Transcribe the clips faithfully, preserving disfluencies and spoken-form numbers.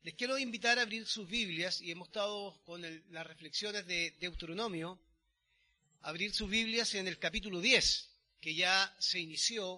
Les quiero invitar a abrir sus Biblias, y hemos estado con el, las reflexiones de Deuteronomio, abrir sus Biblias en el capítulo diez, que ya se inició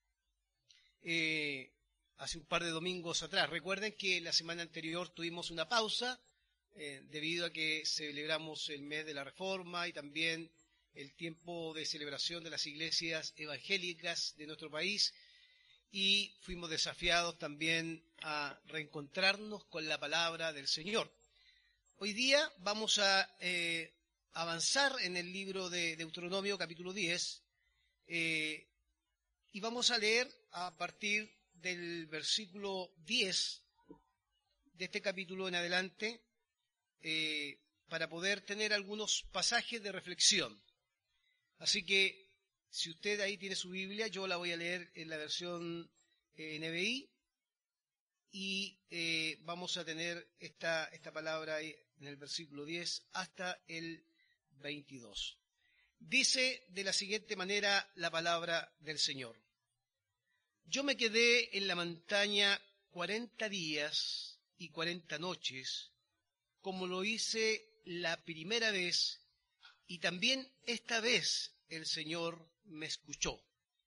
eh, hace un par de domingos atrás. Recuerden que la semana anterior tuvimos una pausa eh, debido a que celebramos el mes de la Reforma y también el tiempo de celebración de las iglesias evangélicas de nuestro país, y fuimos desafiados también a reencontrarnos con la palabra del Señor. Hoy día vamos a eh, avanzar en el libro de Deuteronomio capítulo diez eh, y vamos a leer a partir del versículo diez de este capítulo en adelante eh, para poder tener algunos pasajes de reflexión. Así que si usted ahí tiene su Biblia, yo la voy a leer en la versión eh, N B I y eh, vamos a tener esta, esta palabra ahí en el versículo diez hasta el veintidós. Dice de la siguiente manera la palabra del Señor. Yo me quedé en la montaña cuarenta días y cuarenta noches, como lo hice la primera vez, y también esta vez el Señor me escuchó.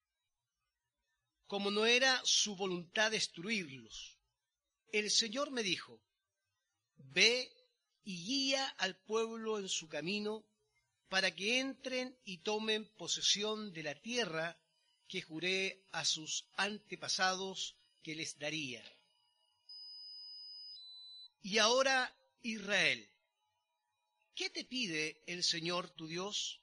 Como no era su voluntad destruirlos, el Señor me dijo: ve y guía al pueblo en su camino para que entren y tomen posesión de la tierra que juré a sus antepasados que les daría. Y ahora, Israel, ¿qué te pide el Señor tu Dios?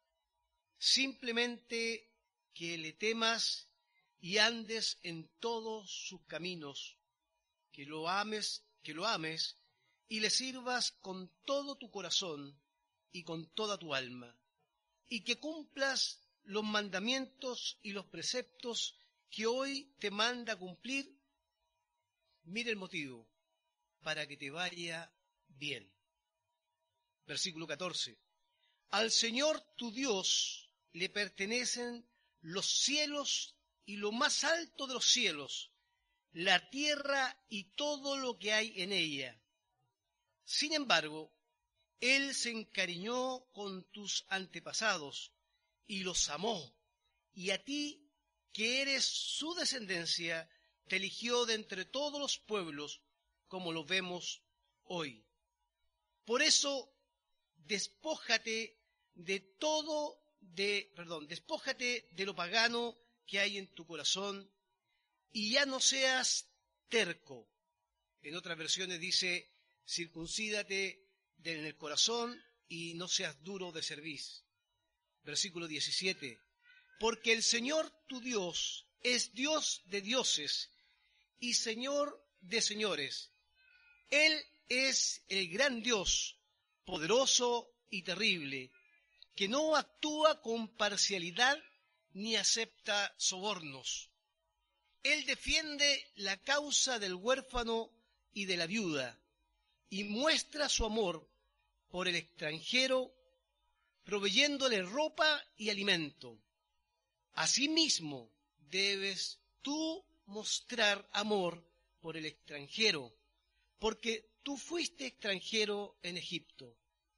Simplemente que le temas y andes en todos sus caminos, que lo ames, que lo ames y le sirvas con todo tu corazón y con toda tu alma, y que cumplas los mandamientos y los preceptos que hoy te manda cumplir. Mira el motivo: para que te vaya bien. Versículo catorce. Al Señor tu Dios le pertenecen los cielos y lo más alto de los cielos, la tierra y todo lo que hay en ella. Sin embargo, Él se encariñó con tus antepasados y los amó, y a ti, que eres su descendencia, te eligió de entre todos los pueblos, como lo vemos hoy. Por eso, despójate de todo, de, perdón, despójate de lo pagano que hay en tu corazón y ya no seas terco. En otras versiones dice: circuncídate en el corazón y no seas duro de cerviz. Versículo diecisiete. Porque el Señor tu Dios es Dios de dioses y Señor de señores. Él es el gran Dios, poderoso y terrible, que no actúa con parcialidad ni acepta sobornos. Él defiende la causa del huérfano y de la viuda, y muestra su amor por el extranjero, proveyéndole ropa y alimento. Asimismo, debes tú mostrar amor por el extranjero, porque tú fuiste extranjero en Egipto.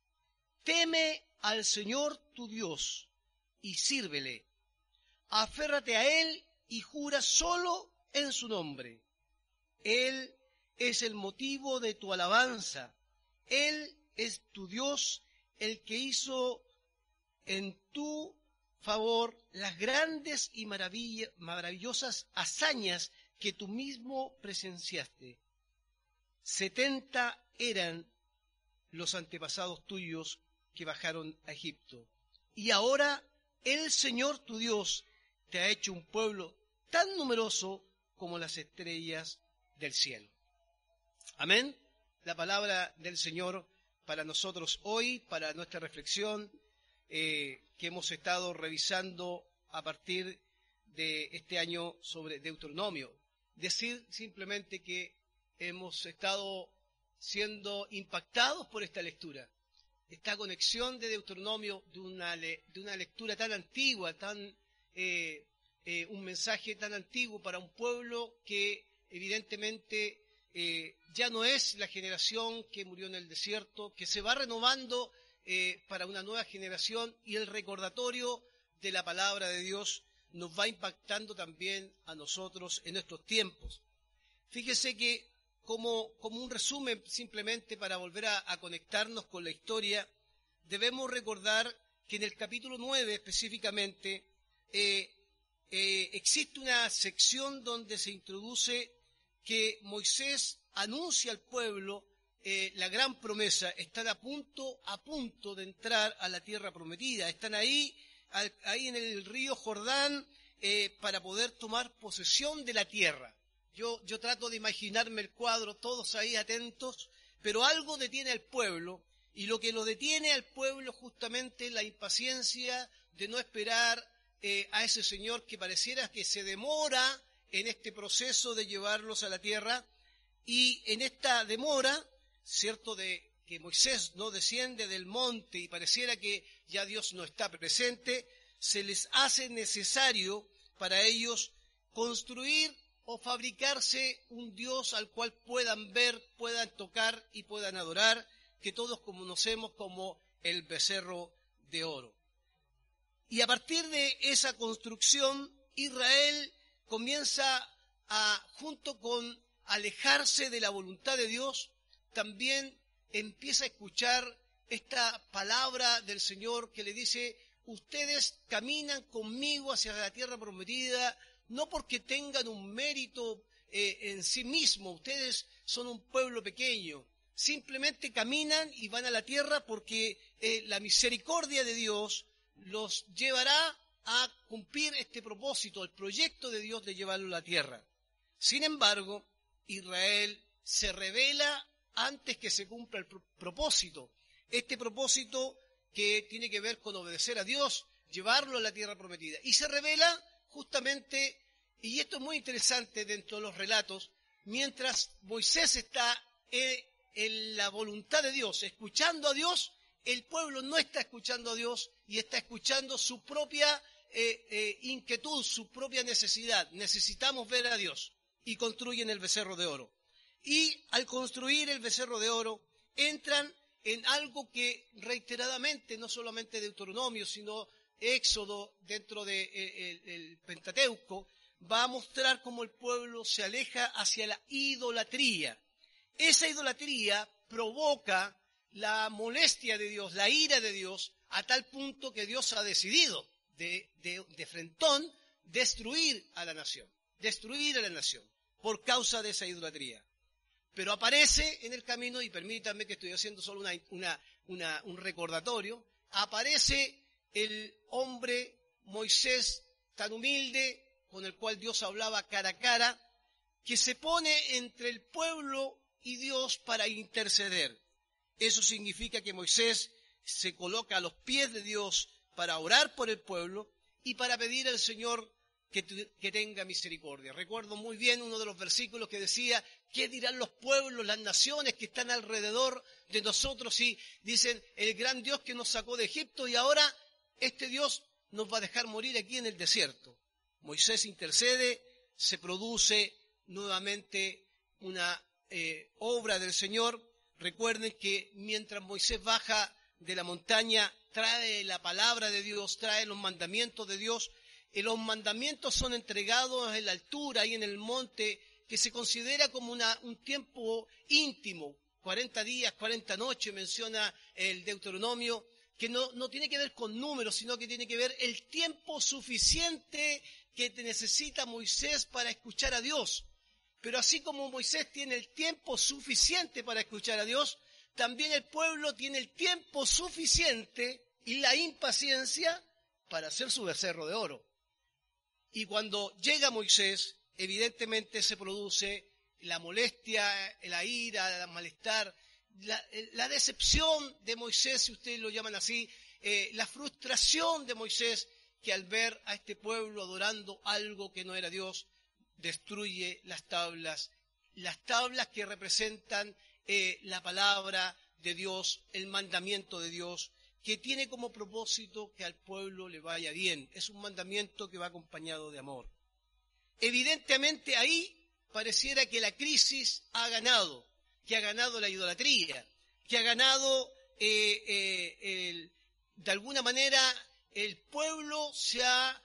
Teme al Señor tu Dios y sírvele. Aférrate a Él y jura solo en su nombre. Él es el motivo de tu alabanza. Él es tu Dios, el que hizo en tu favor las grandes y maravillosas hazañas que tú mismo presenciaste. Setenta eran los antepasados tuyos que bajaron a Egipto. Y ahora el Señor tu Dios te ha hecho un pueblo tan numeroso como las estrellas del cielo. Amén. La palabra del Señor para nosotros hoy, para nuestra reflexión eh, que hemos estado revisando a partir de este año sobre Deuteronomio. Decir simplemente que hemos estado siendo impactados por esta lectura, esta conexión de Deuteronomio, de una, le, de una lectura tan antigua, tan eh, eh, un mensaje tan antiguo para un pueblo que evidentemente eh, ya no es la generación que murió en el desierto, que se va renovando eh, para una nueva generación, y el recordatorio de la palabra de Dios nos va impactando también a nosotros en estos tiempos. Fíjese que como, como un resumen, simplemente para volver a, a conectarnos con la historia, debemos recordar que en el capítulo nueve específicamente eh, eh, existe una sección donde se introduce que Moisés anuncia al pueblo eh, la gran promesa. Están a punto, a punto de entrar a la tierra prometida. Están ahí, al, ahí en el río Jordán eh, para poder tomar posesión de la tierra. Yo, yo trato de imaginarme el cuadro, todos ahí atentos, pero algo detiene al pueblo, y lo que lo detiene al pueblo justamente es la impaciencia de no esperar eh, a ese Señor que pareciera que se demora en este proceso de llevarlos a la tierra, y en esta demora, cierto, de que Moisés no desciende del monte y pareciera que ya Dios no está presente, se les hace necesario para ellos construir o fabricarse un Dios al cual puedan ver, puedan tocar y puedan adorar, que todos conocemos como el becerro de oro. Y a partir de esa construcción, Israel comienza a, junto con alejarse de la voluntad de Dios, también empieza a escuchar esta palabra del Señor que le dice: ustedes caminan conmigo hacia la tierra prometida, no porque tengan un mérito eh, en sí mismo, ustedes son un pueblo pequeño, simplemente caminan y van a la tierra porque eh, la misericordia de Dios los llevará a cumplir este propósito, el proyecto de Dios de llevarlo a la tierra. Sin embargo, Israel se rebela antes que se cumpla el pro- propósito, este propósito que tiene que ver con obedecer a Dios, llevarlo a la tierra prometida, y se rebela justamente, y esto es muy interesante dentro de los relatos, mientras Moisés está en, en la voluntad de Dios, escuchando a Dios, el pueblo no está escuchando a Dios y está escuchando su propia eh, eh, inquietud, su propia necesidad. Necesitamos ver a Dios, y construyen el becerro de oro. Y al construir el becerro de oro, entran en algo que reiteradamente, no solamente Deuteronomio, sino Éxodo, dentro del de, eh, Pentateuco, va a mostrar cómo el pueblo se aleja hacia la idolatría. Esa idolatría provoca la molestia de Dios, la ira de Dios, a tal punto que Dios ha decidido de, de, de frentón destruir a la nación, destruir a la nación por causa de esa idolatría. Pero aparece en el camino, y permítanme que estoy haciendo solo una, una, una, un recordatorio, aparece el hombre Moisés tan humilde, con el cual Dios hablaba cara a cara, que se pone entre el pueblo y Dios para interceder. Eso significa que Moisés se coloca a los pies de Dios para orar por el pueblo y para pedir al Señor que, que tenga misericordia. Recuerdo muy bien uno de los versículos que decía: ¿qué dirán los pueblos, las naciones que están alrededor de nosotros? Y dicen: el gran Dios que nos sacó de Egipto, y ahora este Dios nos va a dejar morir aquí en el desierto. Moisés intercede, se produce nuevamente una eh, obra del Señor. Recuerden que mientras Moisés baja de la montaña, trae la palabra de Dios, trae los mandamientos de Dios, y los mandamientos son entregados en la altura, ahí en el monte, que se considera como una, un tiempo íntimo, cuarenta días, cuarenta noches, menciona el Deuteronomio, que no, no tiene que ver con números, sino que tiene que ver el tiempo suficiente que necesita Moisés para escuchar a Dios. Pero así como Moisés tiene el tiempo suficiente para escuchar a Dios, también el pueblo tiene el tiempo suficiente y la impaciencia para hacer su becerro de oro. Y cuando llega Moisés, evidentemente se produce la molestia, la ira, el malestar, la, la decepción de Moisés, si ustedes lo llaman así, eh, la frustración de Moisés, que al ver a este pueblo adorando algo que no era Dios, destruye las tablas, las tablas que representan eh, la palabra de Dios, el mandamiento de Dios, que tiene como propósito que al pueblo le vaya bien. Es un mandamiento que va acompañado de amor. Evidentemente ahí pareciera que la crisis ha ganado, que ha ganado la idolatría, que ha ganado, eh, eh, el, de alguna manera, el pueblo se ha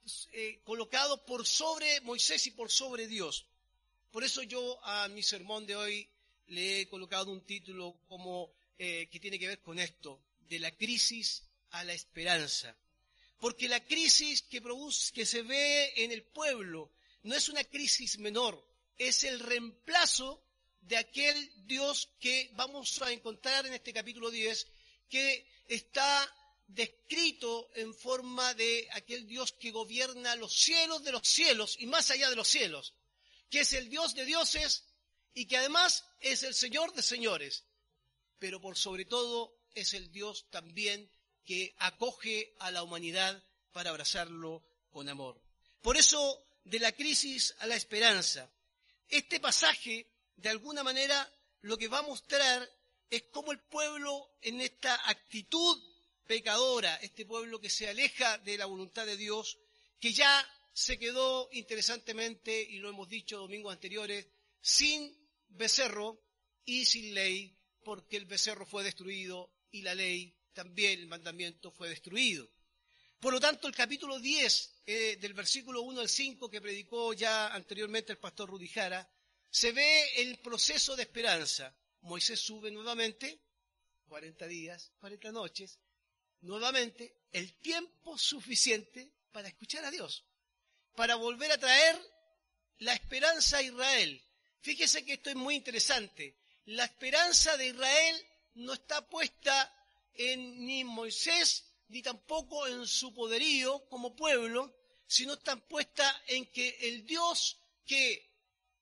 eh, colocado por sobre Moisés y por sobre Dios. Por eso yo a mi sermón de hoy le he colocado un título como eh, que tiene que ver con esto, de la crisis a la esperanza. Porque la crisis que produce, que se ve en el pueblo no es una crisis menor, es el reemplazo de aquel Dios que vamos a encontrar en este capítulo diez, que está descrito en forma de aquel Dios que gobierna los cielos de los cielos y más allá de los cielos, que es el Dios de dioses y que además es el Señor de señores, pero por sobre todo es el Dios también que acoge a la humanidad para abrazarlo con amor. Por eso, de la crisis a la esperanza, este pasaje, de alguna manera, lo que va a mostrar es cómo el pueblo en esta actitud pecadora, este pueblo que se aleja de la voluntad de Dios, que ya se quedó interesantemente, y lo hemos dicho domingos anteriores, sin becerro y sin ley, porque el becerro fue destruido y la ley también, el mandamiento, fue destruido. Por lo tanto, el capítulo diez, eh, del versículo uno al cinco, que predicó ya anteriormente el pastor Rudy Jara, se ve el proceso de esperanza. Moisés sube nuevamente, cuarenta días, cuarenta noches, nuevamente, el tiempo suficiente para escuchar a Dios, para volver a traer la esperanza a Israel. Fíjese que esto es muy interesante. La esperanza de Israel no está puesta en ni Moisés, ni tampoco en su poderío como pueblo, sino está puesta en que el Dios que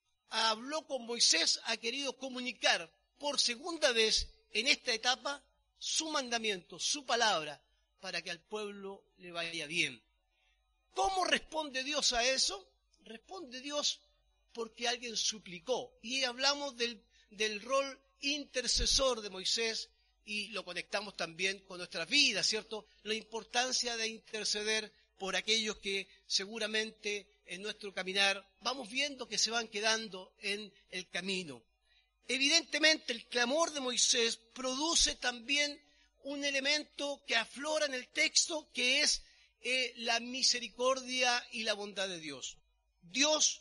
habló con Moisés ha querido comunicar por segunda vez en esta etapa su mandamiento, su palabra, para que al pueblo le vaya bien. ¿Cómo responde Dios a eso? Responde Dios porque alguien suplicó. Y hablamos del, del rol intercesor de Moisés y lo conectamos también con nuestras vidas, ¿cierto? La importancia de interceder por aquellos que seguramente en nuestro caminar vamos viendo que se van quedando en el camino. Evidentemente el clamor de Moisés produce también un elemento que aflora en el texto, que es eh, la misericordia y la bondad de Dios. Dios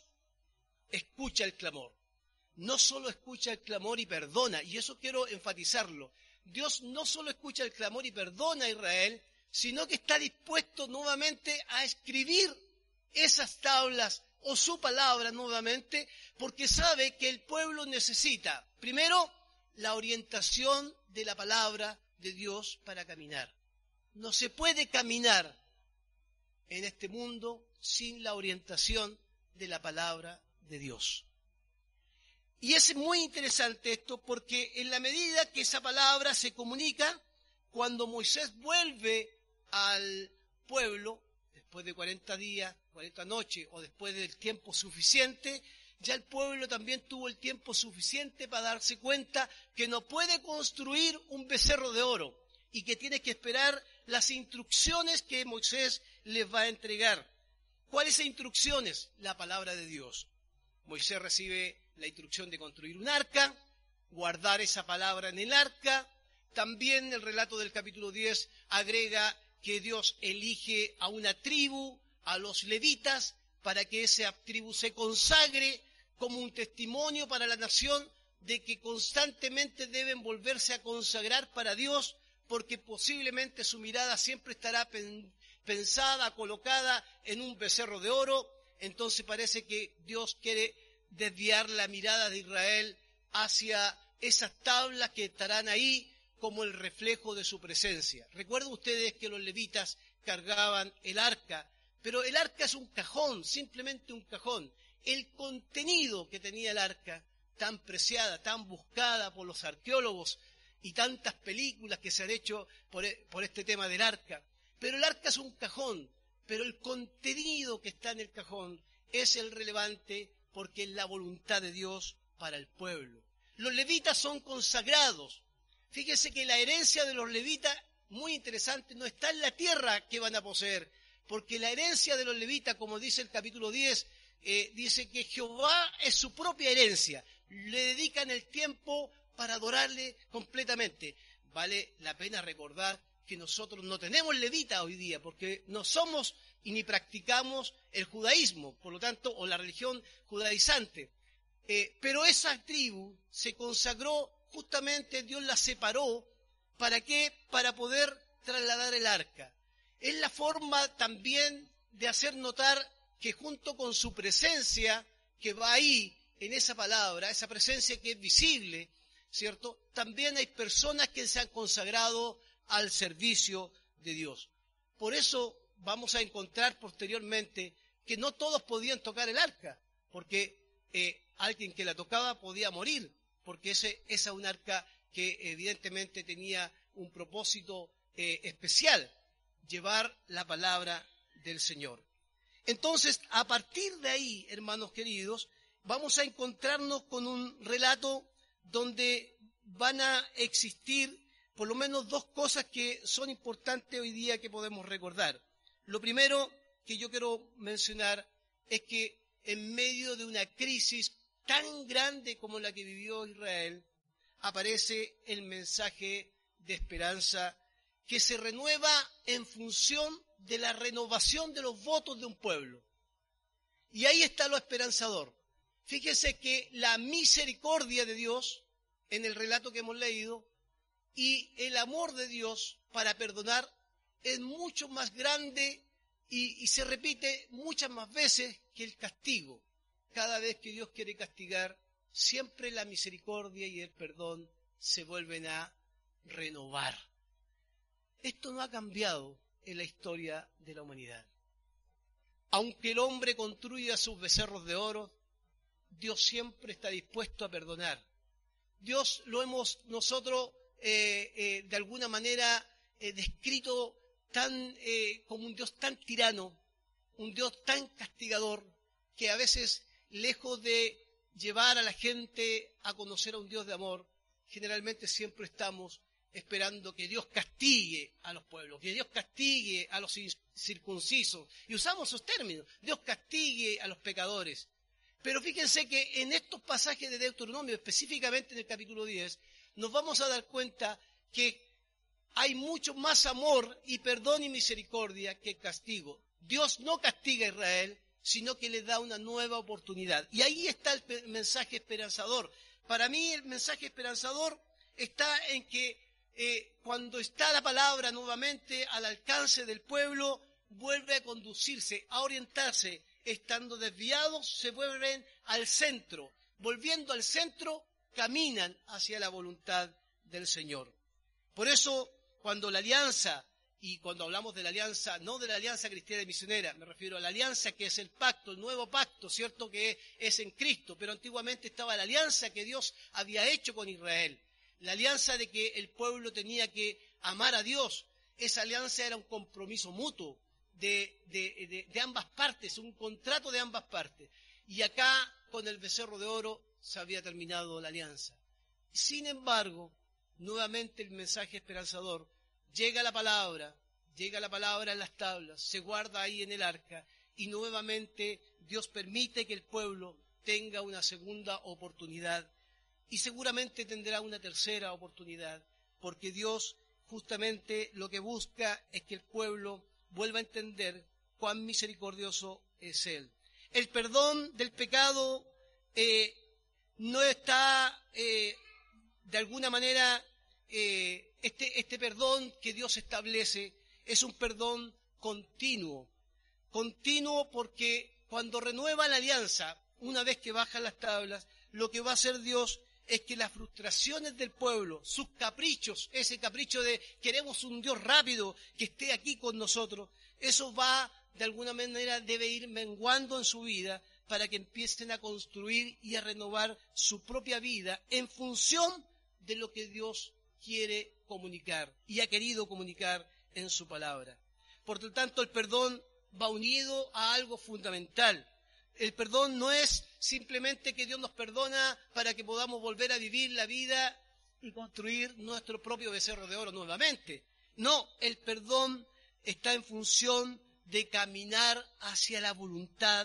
escucha el clamor. No solo escucha el clamor y perdona, y eso quiero enfatizarlo. Dios no solo escucha el clamor y perdona a Israel, sino que está dispuesto nuevamente a escribir esas tablas o su palabra nuevamente, porque sabe que el pueblo necesita, primero, la orientación de la palabra de Dios para caminar. No se puede caminar en este mundo sin la orientación de la palabra de Dios. Y es muy interesante esto porque en la medida que esa palabra se comunica, cuando Moisés vuelve al pueblo, después de cuarenta días, cuarenta noches o después del tiempo suficiente, ya el pueblo también tuvo el tiempo suficiente para darse cuenta que no puede construir un becerro de oro y que tiene que esperar las instrucciones que Moisés les va a entregar. ¿Cuáles instrucciones? La palabra de Dios. Moisés recibe la instrucción de construir un arca, guardar esa palabra en el arca. También el relato del capítulo diez agrega que Dios elige a una tribu, a los levitas, para que esa tribu se consagre como un testimonio para la nación de que constantemente deben volverse a consagrar para Dios, porque posiblemente su mirada siempre estará pensada, colocada en un becerro de oro. Entonces parece que Dios quiere desviar la mirada de Israel hacia esas tablas que estarán ahí como el reflejo de su presencia. Recuerden ustedes que los levitas cargaban el arca, pero el arca es un cajón, simplemente un cajón. El contenido que tenía el arca, tan preciada, tan buscada por los arqueólogos y tantas películas que se han hecho por, por este tema del arca, pero el arca es un cajón, pero el contenido que está en el cajón es el relevante porque es la voluntad de Dios para el pueblo. Los levitas son consagrados. Fíjese que la herencia de los levitas, muy interesante, no está en la tierra que van a poseer, porque la herencia de los levitas, como dice el capítulo diez, eh, dice que Jehová es su propia herencia. Le dedican el tiempo para adorarle completamente. Vale la pena recordar que nosotros no tenemos levita hoy día, porque no somos y ni practicamos el judaísmo, por lo tanto, o la religión judaizante. Eh, pero esa tribu se consagró, justamente Dios la separó, ¿para qué? Para poder trasladar el arca. Es la forma también de hacer notar que junto con su presencia, que va ahí, en esa palabra, esa presencia que es visible, ¿cierto? También hay personas que se han consagrado al servicio de Dios. Por eso vamos a encontrar posteriormente que no todos podían tocar el arca, porque eh, alguien que la tocaba podía morir, porque ese, esa es un arca que evidentemente tenía un propósito eh, especial, llevar la palabra del Señor. Entonces, a partir de ahí, hermanos queridos, vamos a encontrarnos con un relato donde van a existir por lo menos dos cosas que son importantes hoy día que podemos recordar. Lo primero que yo quiero mencionar es que en medio de una crisis tan grande como la que vivió Israel, aparece el mensaje de esperanza que se renueva en función de la renovación de los votos de un pueblo. Y ahí está lo esperanzador. Fíjese que la misericordia de Dios, en el relato que hemos leído, y el amor de Dios para perdonar es mucho más grande y, y se repite muchas más veces que el castigo. Cada vez que Dios quiere castigar, siempre la misericordia y el perdón se vuelven a renovar. Esto no ha cambiado en la historia de la humanidad. Aunque el hombre construya sus becerros de oro, Dios siempre está dispuesto a perdonar. Dios lo hemos nosotros eh, eh, de alguna manera eh, descrito tan, eh, como un Dios tan tirano, un Dios tan castigador, que a veces, lejos de llevar a la gente a conocer a un Dios de amor, generalmente siempre estamos esperando que Dios castigue a los pueblos, que Dios castigue a los circuncisos. Y usamos esos términos, Dios castigue a los pecadores. Pero fíjense que en estos pasajes de Deuteronomio, específicamente en el capítulo diez, nos vamos a dar cuenta que hay mucho más amor y perdón y misericordia que castigo. Dios no castiga a Israel, sino que le da una nueva oportunidad. Y ahí está el mensaje esperanzador. Para mí el mensaje esperanzador está en que eh, cuando está la palabra nuevamente al alcance del pueblo, vuelve a conducirse, a orientarse. Estando desviados, se vuelven al centro. Volviendo al centro, caminan hacia la voluntad del Señor. Por eso, cuando la alianza, y cuando hablamos de la alianza, no de la alianza cristiana y misionera, me refiero a la alianza que es el pacto, el nuevo pacto, ¿cierto?, que es en Cristo, pero antiguamente estaba la alianza que Dios había hecho con Israel, la alianza de que el pueblo tenía que amar a Dios. Esa alianza era un compromiso mutuo de, de, de, de ambas partes, un contrato de ambas partes. Y acá, con el becerro de oro, se había terminado la alianza. Sin embargo, nuevamente el mensaje esperanzador, llega la palabra, llega la palabra en las tablas, se guarda ahí en el arca, y nuevamente Dios permite que el pueblo tenga una segunda oportunidad, y seguramente tendrá una tercera oportunidad, porque Dios justamente lo que busca es que el pueblo vuelva a entender cuán misericordioso es Él. El perdón del pecado eh, no está eh, de alguna manera, eh, este, este perdón que Dios establece es un perdón continuo. Continuo porque cuando renueva la alianza, una vez que bajan las tablas, lo que va a hacer Dios es que las frustraciones del pueblo, sus caprichos, ese capricho de queremos un Dios rápido que esté aquí con nosotros, eso va, de alguna manera, debe ir menguando en su vida para que empiecen a construir y a renovar su propia vida en función de lo que Dios quiere comunicar y ha querido comunicar en su palabra. Por lo tanto, el perdón va unido a algo fundamental. El perdón no es simplemente que Dios nos perdona para que podamos volver a vivir la vida y construir nuestro propio becerro de oro nuevamente. No, el perdón está en función de caminar hacia la voluntad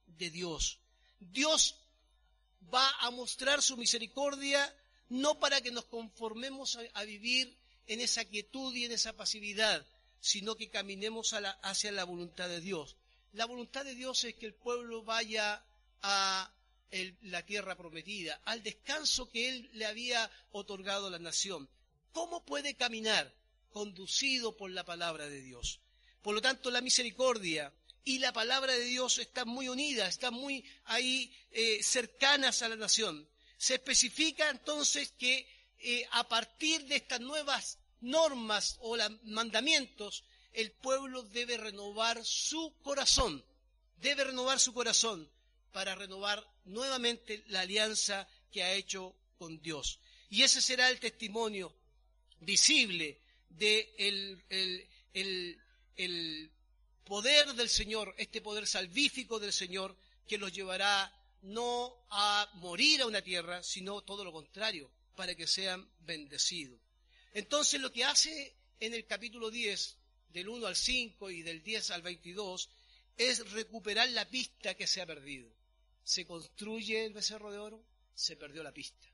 de Dios. Dios va a mostrar su misericordia no para que nos conformemos a, a vivir en esa quietud y en esa pasividad, sino que caminemos a la, hacia la voluntad de Dios. La voluntad de Dios es que el pueblo vaya a el, la tierra prometida, al descanso que Él le había otorgado a la nación. ¿Cómo puede caminar? Conducido por la palabra de Dios. Por lo tanto, la misericordia y la palabra de Dios están muy unidas, están muy ahí eh, cercanas a la nación. Se especifica entonces que eh, a partir de estas nuevas normas o la, mandamientos, el pueblo debe renovar su corazón, debe renovar su corazón para renovar nuevamente la alianza que ha hecho con Dios. Y ese será el testimonio visible de el, el, el, el poder del Señor, este poder salvífico del Señor, que los llevará no a morir a una tierra, sino todo lo contrario, para que sean bendecidos. Entonces lo que hace en el capítulo diez, del uno al cinco y del diez al veintidós, es recuperar la pista que se ha perdido. Se construye el becerro de oro, se perdió la pista.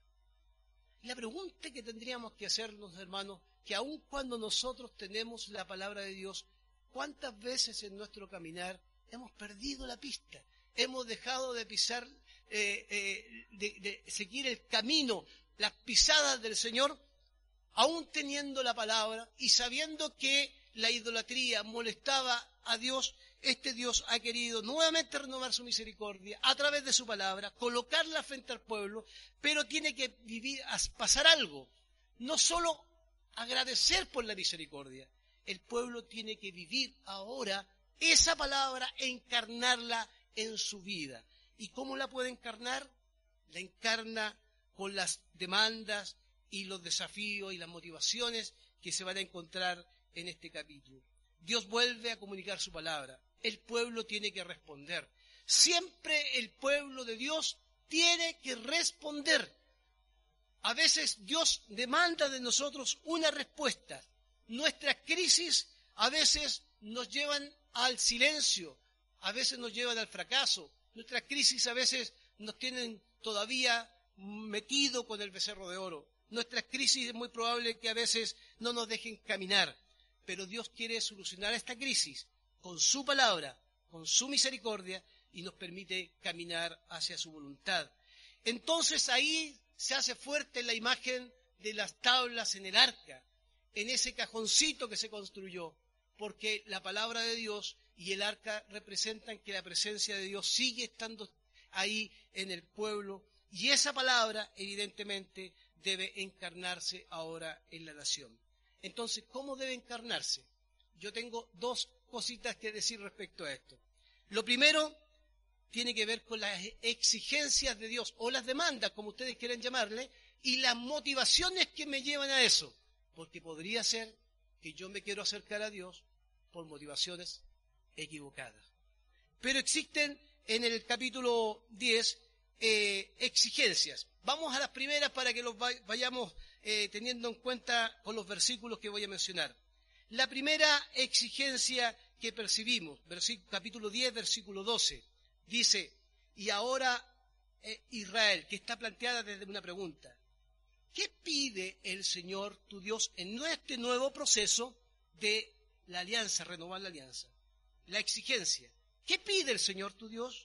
La pregunta que tendríamos que hacernos, hermanos, que aun cuando nosotros tenemos la palabra de Dios, ¿cuántas veces en nuestro caminar hemos perdido la pista? Hemos dejado de pisar, eh, eh, de, de seguir el camino, las pisadas del Señor, aún teniendo la palabra y sabiendo que la idolatría molestaba a Dios. Este Dios ha querido nuevamente renovar su misericordia a través de su palabra, colocarla frente al pueblo, pero tiene que vivir, pasar algo. No solo agradecer por la misericordia, el pueblo tiene que vivir ahora esa palabra e encarnarla en su vida. ¿Y cómo la puede encarnar? La encarna con las demandas y los desafíos y las motivaciones que se van a encontrar en este capítulo. Dios vuelve a comunicar su palabra. El pueblo tiene que responder. Siempre el pueblo de Dios tiene que responder. A veces Dios demanda de nosotros una respuesta. Nuestras crisis a veces nos llevan al silencio, a veces nos llevan al fracaso. Nuestras crisis a veces nos tienen todavía metido con el becerro de oro. Nuestras crisis es muy probable que a veces no nos dejen caminar, pero Dios quiere solucionar esta crisis con su palabra, con su misericordia, y nos permite caminar hacia su voluntad. Entonces ahí se hace fuerte la imagen de las tablas en el arca, en ese cajoncito que se construyó, porque la palabra de Dios y el arca representan que la presencia de Dios sigue estando ahí en el pueblo, y esa palabra evidentemente debe encarnarse ahora en la nación. Entonces, ¿cómo debe encarnarse? Yo tengo dos cositas que decir respecto a esto. Lo primero tiene que ver con las exigencias de Dios, o las demandas, como ustedes quieran llamarle, y las motivaciones que me llevan a eso. Porque podría ser que yo me quiero acercar a Dios por motivaciones equivocadas. Pero existen en el capítulo diez eh, exigencias. Vamos a las primeras para que los vayamos eh, teniendo en cuenta con los versículos que voy a mencionar. La primera exigencia que percibimos, capítulo diez, versículo doce, dice, y ahora eh, Israel, que está planteada desde una pregunta, ¿qué pide el Señor tu Dios en este nuevo proceso de la alianza, renovar la alianza? La exigencia. ¿Qué pide el Señor tu Dios?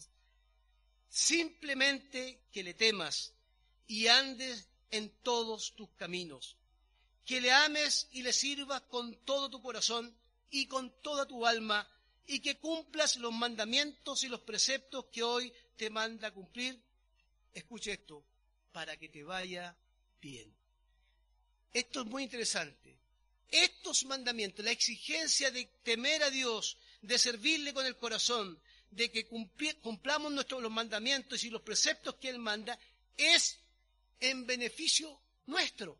Simplemente que le temas y andes en todos tus caminos, que le ames y le sirvas con todo tu corazón y con toda tu alma, y que cumplas los mandamientos y los preceptos que hoy te manda cumplir. Escuche esto, para que te vaya bien. Esto es muy interesante. Estos mandamientos, la exigencia de temer a Dios, de servirle con el corazón, de que cumplamos nuestros, los mandamientos y los preceptos que Él manda, es en beneficio nuestro.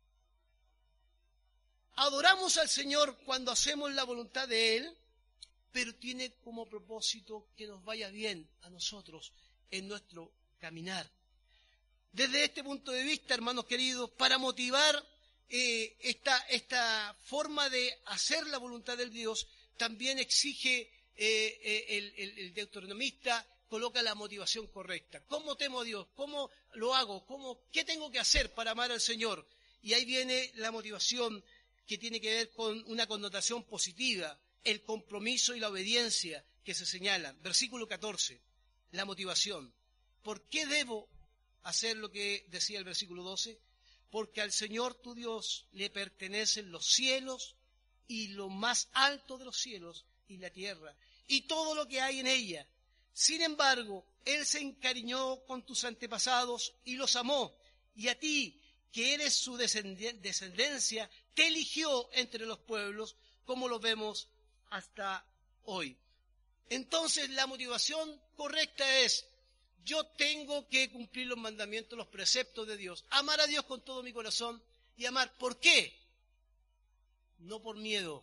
Adoramos al Señor cuando hacemos la voluntad de Él, pero tiene como propósito que nos vaya bien a nosotros en nuestro caminar. Desde este punto de vista, hermanos queridos, para motivar eh, esta, esta forma de hacer la voluntad de Dios, también exige eh, eh, el, el, el deuteronomista coloca la motivación correcta. ¿Cómo temo a Dios? ¿Cómo lo hago? ¿Cómo, ¿Qué tengo que hacer para amar al Señor? Y ahí viene la motivación que tiene que ver con una connotación positiva, el compromiso y la obediencia que se señalan. Versículo catorce, la motivación. ¿Por qué debo hacer lo que decía el versículo doce? Porque al Señor tu Dios le pertenecen los cielos y lo más alto de los cielos y la tierra, y todo lo que hay en ella. Sin embargo, Él se encariñó con tus antepasados y los amó, y a ti, que eres su descendencia, te eligió entre los pueblos, como lo vemos hasta hoy. Entonces, la motivación correcta es: yo tengo que cumplir los mandamientos, los preceptos de Dios, amar a Dios con todo mi corazón y amar. ¿Por qué? No por miedo,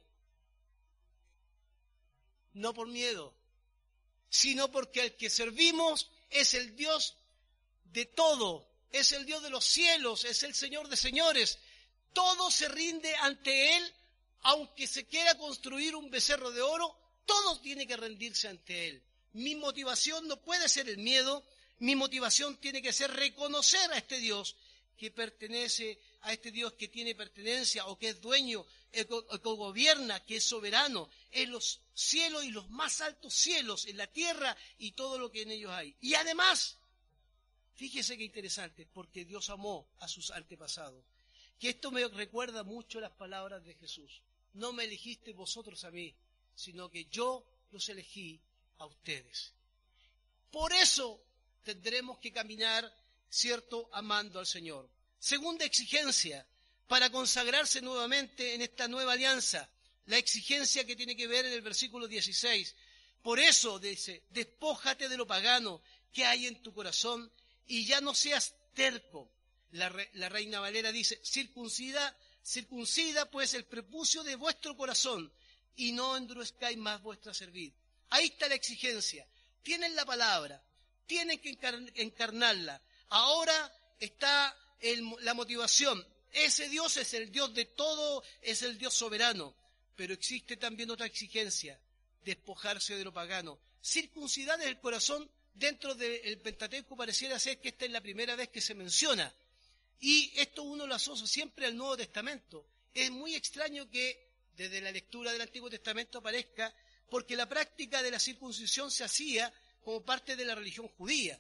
no por miedo, sino porque al que servimos es el Dios de todo, es el Dios de los cielos, es el Señor de señores. Todo se rinde ante Él, aunque se quiera construir un becerro de oro, todo tiene que rendirse ante Él. Mi motivación no puede ser el miedo, mi motivación tiene que ser reconocer a este Dios que pertenece, a este Dios que tiene pertenencia o que es dueño, que gobierna, que es soberano en los cielos y los más altos cielos, en la tierra y todo lo que en ellos hay. Y además, fíjese qué interesante, porque Dios amó a sus antepasados. Que esto me recuerda mucho las palabras de Jesús. No me elegiste vosotros a mí, sino que yo los elegí a ustedes. Por eso tendremos que caminar, cierto, amando al Señor. Segunda exigencia, para consagrarse nuevamente en esta nueva alianza, la exigencia que tiene que ver en el versículo dieciséis. Por eso, dice, despójate de lo pagano que hay en tu corazón y ya no seas terco. La, re, la Reina Valera dice, circuncida, circuncida pues el prepucio de vuestro corazón y no endurezcáis más vuestra cerviz. Ahí está la exigencia. Tienen la palabra, tienen que encarnarla. Ahora está el, la motivación. Ese Dios es el Dios de todo, es el Dios soberano. Pero existe también otra exigencia, despojarse de lo pagano. Circuncidar el corazón dentro del Pentateuco pareciera ser que esta es la primera vez que se menciona. Y esto uno lo asocia siempre al Nuevo Testamento. Es muy extraño que desde la lectura del Antiguo Testamento aparezca, porque la práctica de la circuncisión se hacía como parte de la religión judía.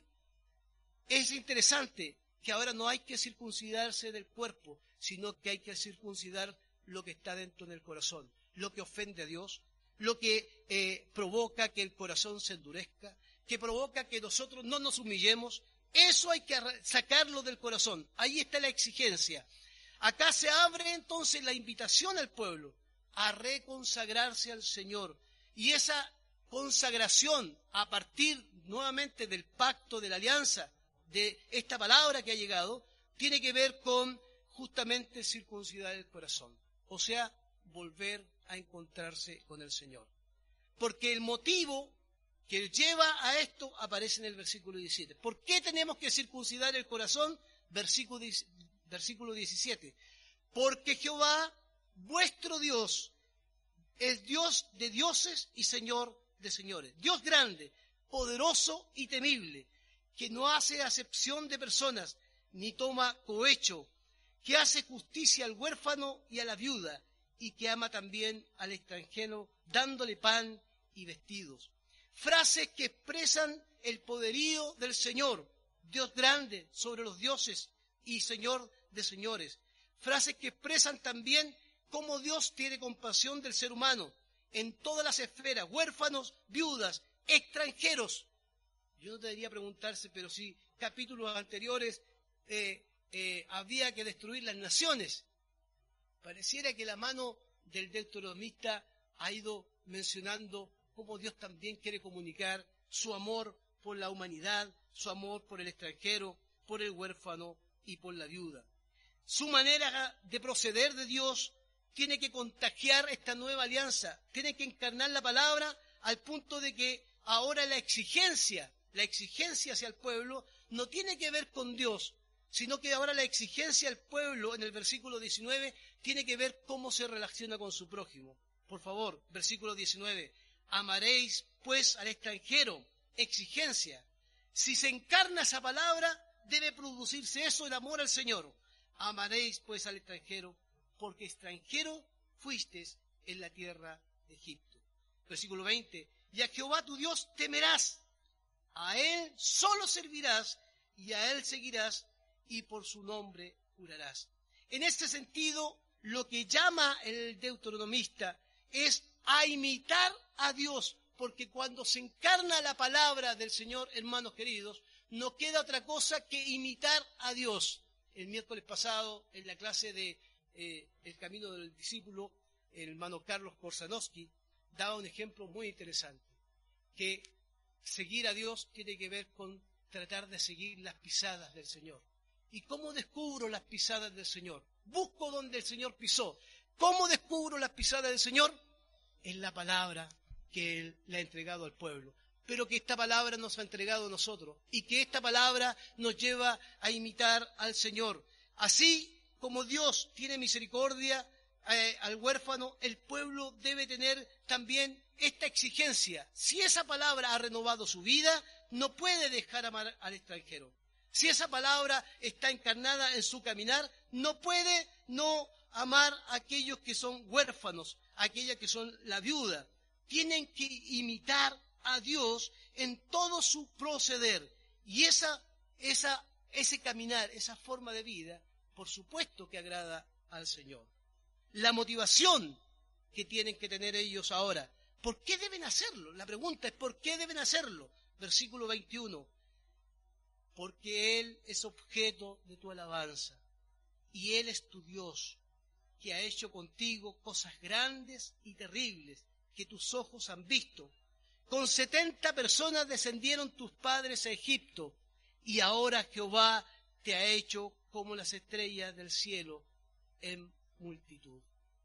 Es interesante que ahora no hay que circuncidarse del cuerpo, sino que hay que circuncidar lo que está dentro del corazón, lo que ofende a Dios, lo que eh, provoca que el corazón se endurezca, que provoca que nosotros no nos humillemos. Eso hay que sacarlo del corazón. Ahí está la exigencia. Acá se abre entonces la invitación al pueblo a reconsagrarse al Señor. Y esa consagración a partir nuevamente del pacto, de la alianza, de esta palabra que ha llegado, tiene que ver con justamente circuncidar el corazón. O sea, volver a encontrarse con el Señor. Porque el motivo que lleva a esto aparece en el versículo diecisiete. ¿Por qué tenemos que circuncidar el corazón? Versículo, versículo diecisiete. Porque Jehová, vuestro Dios, es Dios de dioses y Señor de señores. Dios grande, poderoso y temible, que no hace acepción de personas, ni toma cohecho, que hace justicia al huérfano y a la viuda, y que ama también al extranjero, dándole pan y vestidos. Frases que expresan el poderío del Señor, Dios grande sobre los dioses y Señor de señores. Frases que expresan también cómo Dios tiene compasión del ser humano en todas las esferas, huérfanos, viudas, extranjeros. Yo no debería preguntarse, pero si capítulos anteriores eh, eh, había que destruir las naciones. Pareciera que la mano del deuteronomista ha ido mencionando cómo Dios también quiere comunicar su amor por la humanidad, su amor por el extranjero, por el huérfano y por la viuda. Su manera de proceder de Dios tiene que contagiar esta nueva alianza, tiene que encarnar la palabra al punto de que ahora la exigencia, la exigencia hacia el pueblo no tiene que ver con Dios, sino que ahora la exigencia al pueblo en el versículo diecinueve tiene que ver cómo se relaciona con su prójimo. Por favor, versículo diecinueve. Amaréis pues al extranjero. Exigencia. Si se encarna esa palabra, debe producirse eso, el amor al Señor. Amaréis pues al extranjero, porque extranjero fuisteis en la tierra de Egipto. Versículo veinte. Y a Jehová tu Dios temerás, a Él solo servirás, y a Él seguirás, y por su nombre jurarás. En este sentido, lo que llama el deuteronomista es a imitar a Dios, porque cuando se encarna la palabra del Señor, hermanos queridos, no queda otra cosa que imitar a Dios. El miércoles pasado, en la clase de eh, El Camino del Discípulo, el hermano Carlos Korsanowski daba un ejemplo muy interesante, que seguir a Dios tiene que ver con tratar de seguir las pisadas del Señor. ¿Y cómo descubro las pisadas del Señor? Busco donde el Señor pisó. ¿Cómo descubro las pisadas del Señor? En la palabra que Él le ha entregado al pueblo, pero que esta palabra nos ha entregado a nosotros y que esta palabra nos lleva a imitar al Señor. Así como Dios tiene misericordia eh, al huérfano, el pueblo debe tener también esta exigencia. Si esa palabra ha renovado su vida, no puede dejar amar al extranjero. Si esa palabra está encarnada en su caminar, no puede no amar a aquellos que son huérfanos, a aquellas que son la viuda. Tienen que imitar a Dios en todo su proceder. Y esa, esa, ese caminar, esa forma de vida, por supuesto que agrada al Señor. La motivación que tienen que tener ellos ahora. ¿Por qué deben hacerlo? La pregunta es ¿por qué deben hacerlo? Versículo veintiuno. Porque Él es objeto de tu alabanza, y Él es tu Dios, que ha hecho contigo cosas grandes y terribles que tus ojos han visto. Con setenta personas descendieron tus padres a Egipto, y ahora Jehová te ha hecho como las estrellas del cielo en multitud.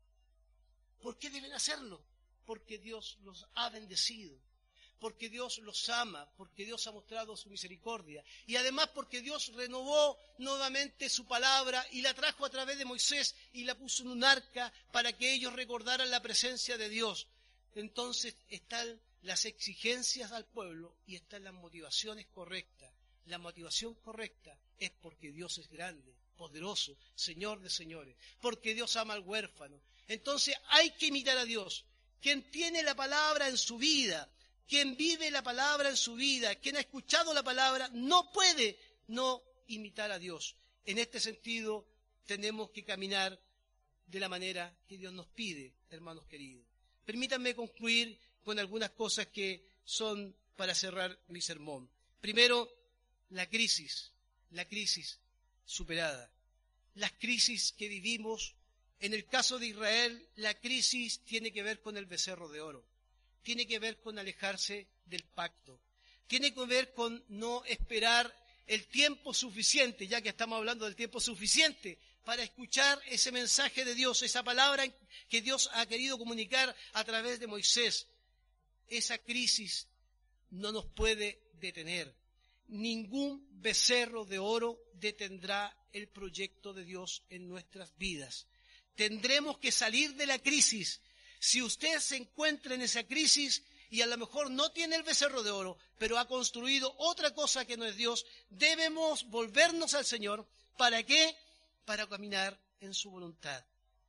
¿Por qué deben hacerlo? Porque Dios los ha bendecido, porque Dios los ama, porque Dios ha mostrado su misericordia, y además porque Dios renovó nuevamente su palabra y la trajo a través de Moisés y la puso en un arca para que ellos recordaran la presencia de Dios. Entonces están las exigencias al pueblo y están las motivaciones correctas. La motivación correcta es porque Dios es grande, poderoso, Señor de señores, porque Dios ama al huérfano. Entonces hay que imitar a Dios. Quien tiene la palabra en su vida, quien vive la palabra en su vida, quien ha escuchado la palabra, no puede no imitar a Dios. En este sentido, tenemos que caminar de la manera que Dios nos pide, hermanos queridos. Permítanme concluir con algunas cosas que son para cerrar mi sermón. Primero, la crisis, la crisis superada. Las crisis que vivimos, en el caso de Israel, la crisis tiene que ver con el becerro de oro. Tiene que ver con alejarse del pacto. Tiene que ver con no esperar el tiempo suficiente, ya que estamos hablando del tiempo suficiente, para escuchar ese mensaje de Dios, esa palabra que Dios ha querido comunicar a través de Moisés. Esa crisis no nos puede detener. Ningún becerro de oro detendrá el proyecto de Dios en nuestras vidas. Tendremos que salir de la crisis. Si usted se encuentra en esa crisis y a lo mejor no tiene el becerro de oro, pero ha construido otra cosa que no es Dios, debemos volvernos al Señor. ¿Para qué? Para caminar en su voluntad.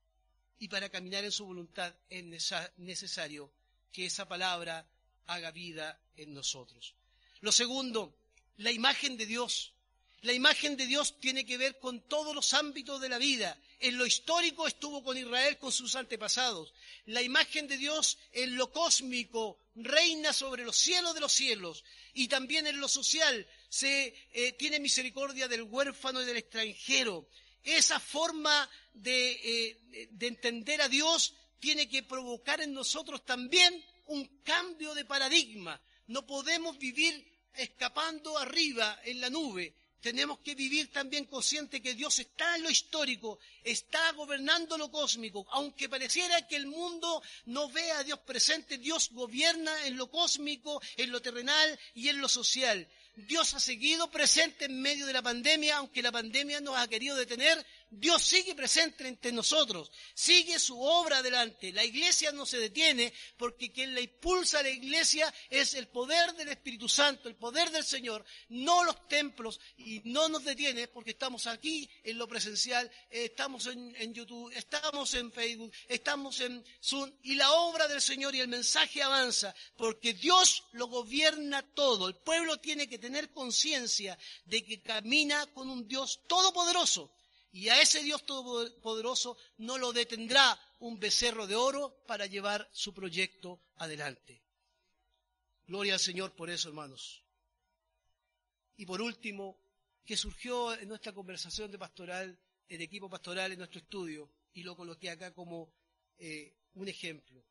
Y para caminar en su voluntad es necesario que esa palabra haga vida en nosotros. Lo segundo, la imagen de Dios. La imagen de Dios tiene que ver con todos los ámbitos de la vida. En lo histórico estuvo con Israel, con sus antepasados. La imagen de Dios en lo cósmico reina sobre los cielos de los cielos. Y también en lo social se eh, tiene misericordia del huérfano y del extranjero. Esa forma de, eh, de entender a Dios tiene que provocar en nosotros también un cambio de paradigma. No podemos vivir escapando arriba en la nube. Tenemos que vivir también consciente que Dios está en lo histórico, está gobernando lo cósmico. Aunque pareciera que el mundo no vea a Dios presente, Dios gobierna en lo cósmico, en lo terrenal y en lo social. Dios ha seguido presente en medio de la pandemia, aunque la pandemia nos ha querido detener. Dios sigue presente entre nosotros, sigue su obra adelante. La iglesia no se detiene porque quien la impulsa a la iglesia es el poder del Espíritu Santo, el poder del Señor, no los templos, y no nos detiene porque estamos aquí en lo presencial, eh, estamos en, en YouTube, estamos en Facebook, estamos en Zoom, y la obra del Señor y el mensaje avanza porque Dios lo gobierna todo. El pueblo tiene que tener conciencia de que camina con un Dios todopoderoso. Y a ese Dios todopoderoso no lo detendrá un becerro de oro para llevar su proyecto adelante. Gloria al Señor por eso, hermanos. Y por último, que surgió en nuestra conversación de pastoral, el equipo pastoral en nuestro estudio, y lo coloqué acá como eh, un ejemplo.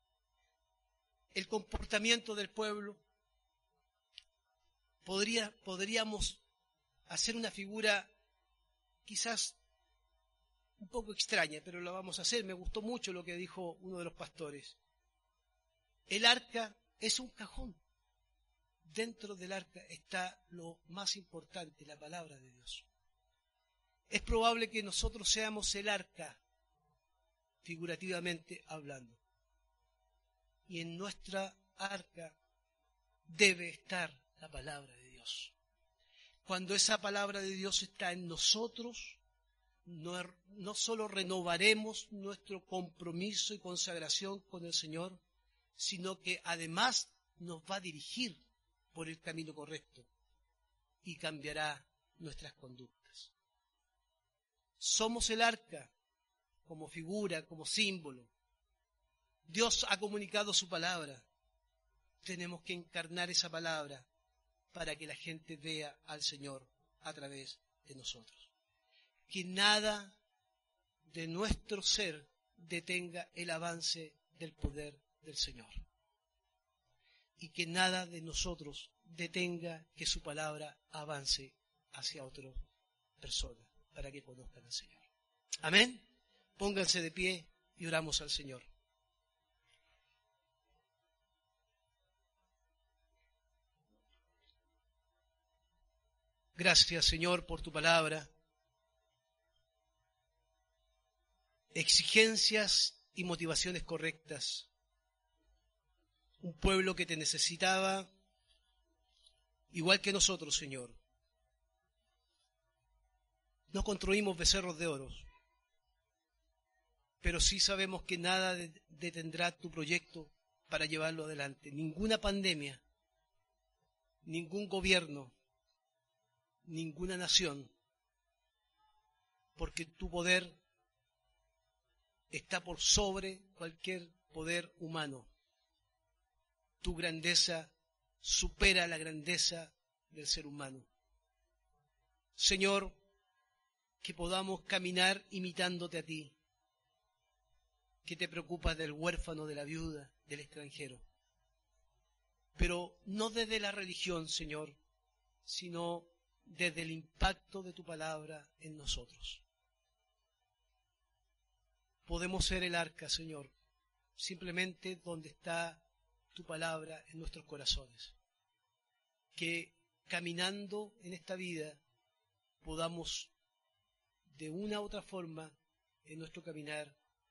El comportamiento del pueblo, podría, podríamos hacer una figura quizás un poco extraña, pero lo vamos a hacer. Me gustó mucho lo que dijo uno de los pastores. El arca es un cajón. Dentro del arca está lo más importante, la palabra de Dios. Es probable que nosotros seamos el arca, figurativamente hablando. Y en nuestra arca debe estar la palabra de Dios. Cuando esa palabra de Dios está en nosotros, no, no solo renovaremos nuestro compromiso y consagración con el Señor, sino que además nos va a dirigir por el camino correcto y cambiará nuestras conductas. Somos el arca como figura, como símbolo. Dios ha comunicado su palabra. Tenemos que encarnar esa palabra para que la gente vea al Señor a través de nosotros. Que nada de nuestro ser detenga el avance del poder del Señor. Y que nada de nosotros detenga que su palabra avance hacia otra persona, para que conozcan al Señor. Amén. Pónganse de pie y oramos al Señor. Gracias, Señor, por tu palabra. Exigencias y motivaciones correctas. Un pueblo que te necesitaba, igual que nosotros, Señor. No construimos becerros de oro, pero sí sabemos que nada detendrá tu proyecto para llevarlo adelante. Ninguna pandemia, ningún gobierno, ninguna nación, porque tu poder está por sobre cualquier poder humano. Tu grandeza supera la grandeza del ser humano. Señor, que podamos caminar imitándote a ti, que te preocupas del huérfano, de la viuda, del extranjero. Pero no desde la religión, Señor, sino desde el impacto de tu palabra en nosotros. Podemos ser el arca, Señor, simplemente donde está tu palabra en nuestros corazones. Que caminando en esta vida podamos de una u otra forma en nuestro caminar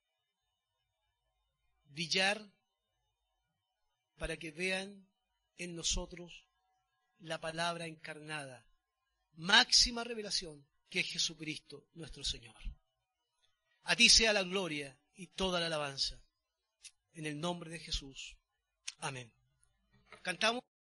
brillar para que vean en nosotros la palabra encarnada, máxima revelación, que es Jesucristo nuestro Señor. A ti sea la gloria y toda la alabanza. En el nombre de Jesús. Amén. Cantamos.